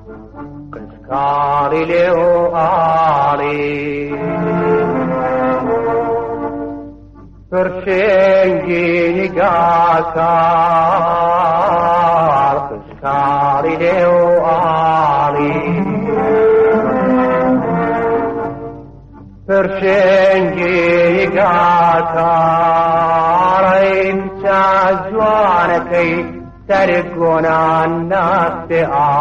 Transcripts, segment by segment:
قشقاڵی لێ و ئاڵی پرشێنگی نیگاکار قشقاڵی لێ و ئاڵی پرشێنگی نیگاکارەی بچە جوانەکەی سەری گۆنان ناستێ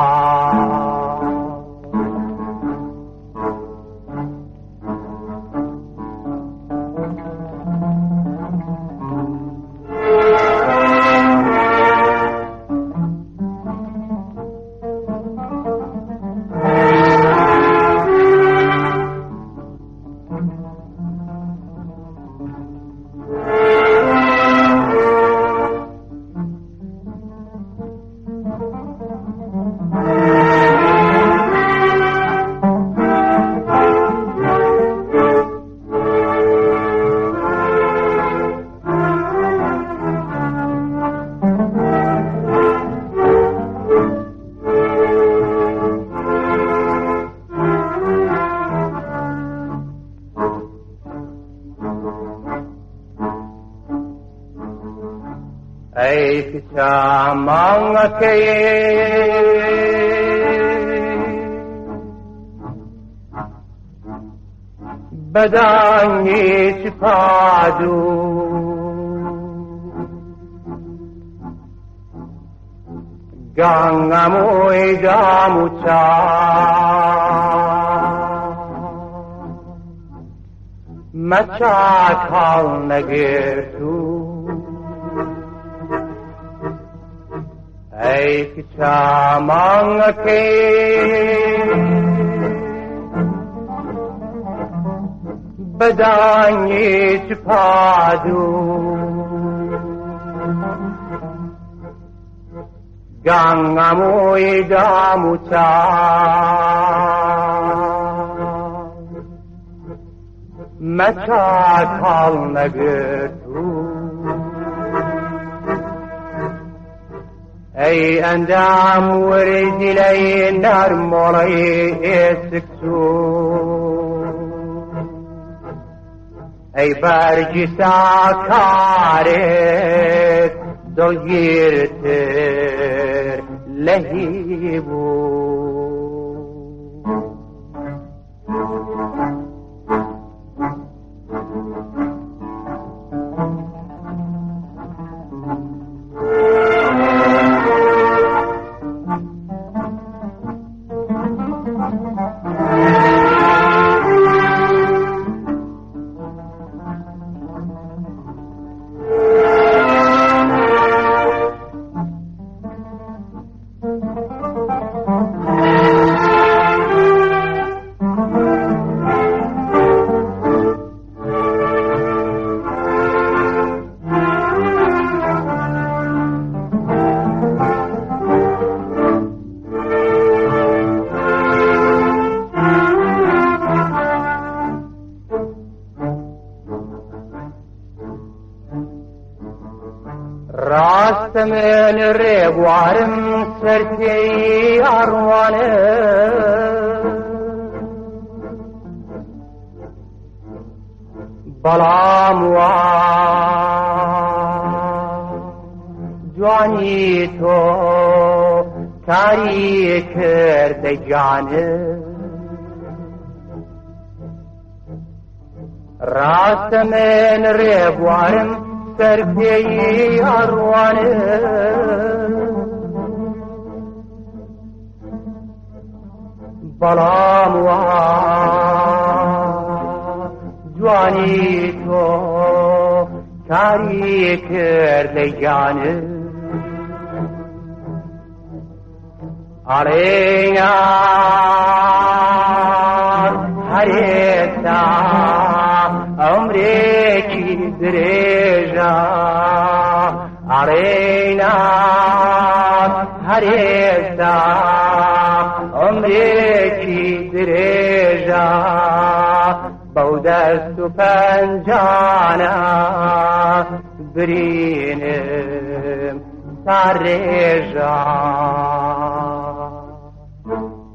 ئەی کچە ماڵەکەی بەدانی چپاد و گانگەمۆی دام و مەچاک هەڵ نەگرت و ئەی کچە ماڵەکەی بەدانی چپاد و گانگەمۆی دام و مەچاک هەڵ نەگرت و ئەی ئەندام وەرزی لەی نەرمۆڵەی ئێسکسو ئەی بەرگی ساکارێت دڵگیرتر لە هیبوو ڕاستە من ڕێبوارم سەرکەی ئاڕوانە بەڵام وا جوانی تۆ کاری کردە گیانە ڕاستە من ڕێبوارم سەرکەی ئاڕوانە بەڵام وا جوانی تۆ کاری کردە گیانە ئاڵێیان هەرێستا ئەمرێکی درێژە ئاڵێیان هەرێستا ئەمرێکی درێژە بەو دەست و پەنجانە برینم تا ڕێژە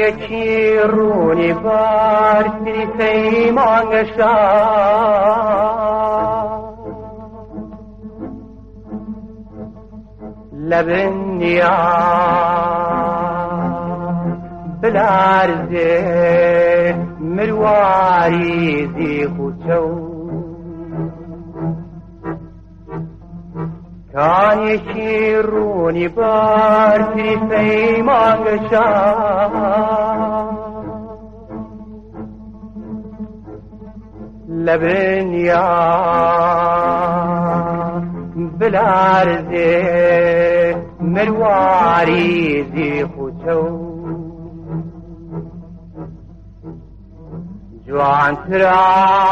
یەکی ڕوونی بار کلیسەی مانگەشا لە بنیا بلارزێ مرواری زیق و چەو کانێکی ڕوونی بار کلیسەی مانگەشا لە بنیا بلارزێ مرواری زیق و چەو جوانترا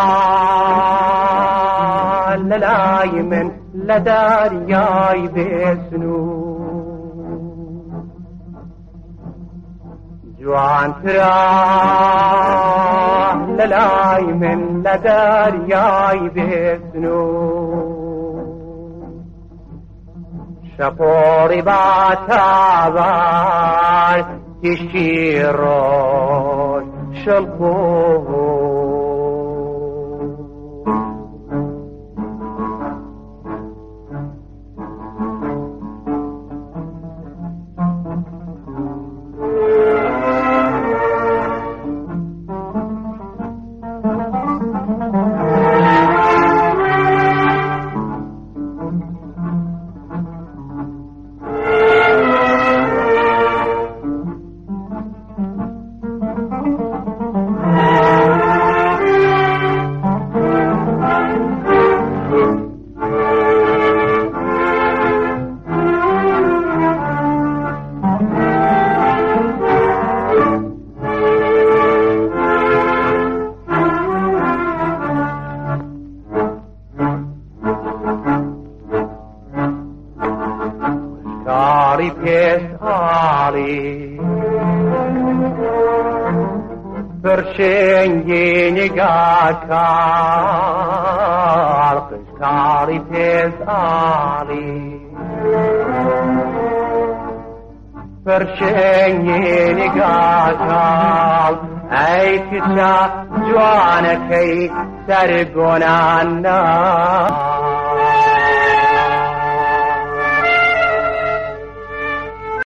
لەلای من لە دەریای بێسنوور جوانترا لەلای من لە دەریای بێسنوور شەپۆڕی باتابار تیشتی ڕۆژ شەڵقۆ کاری پێش ئاڵی پرشێنگی نیگاکار کاری پێش ئاڵی پرشێنگی نیگاکار ئەی کچە جوانەکەی سەر گۆنان